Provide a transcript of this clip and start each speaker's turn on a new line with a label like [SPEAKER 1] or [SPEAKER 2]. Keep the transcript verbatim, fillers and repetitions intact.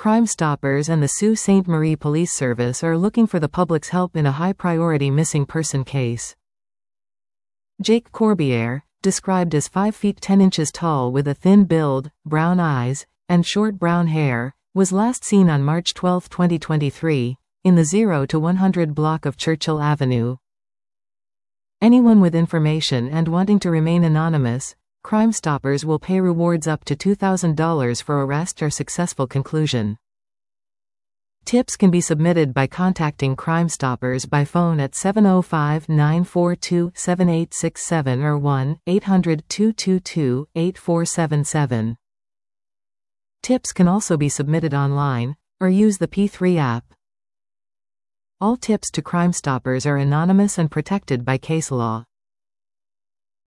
[SPEAKER 1] Crime Stoppers and the Sault Ste. Marie Police Service are looking for the public's help in a high-priority missing person case. Jake Corbiere, described as five feet ten inches tall with a thin build, brown eyes, and short brown hair, was last seen on March twelfth twenty twenty-three, in the zero to one hundred block of Churchill Avenue. Anyone with information and wanting to remain anonymous, Crime Stoppers will pay rewards up to two thousand dollars for arrest or successful conclusion. Tips can be submitted by contacting Crime Stoppers by phone at seven oh five, nine four two, seven eight six seven or one eight hundred, two two two, eight four seven seven. Tips can also be submitted online, or use the P three app. All tips to Crime Stoppers are anonymous and protected by case law.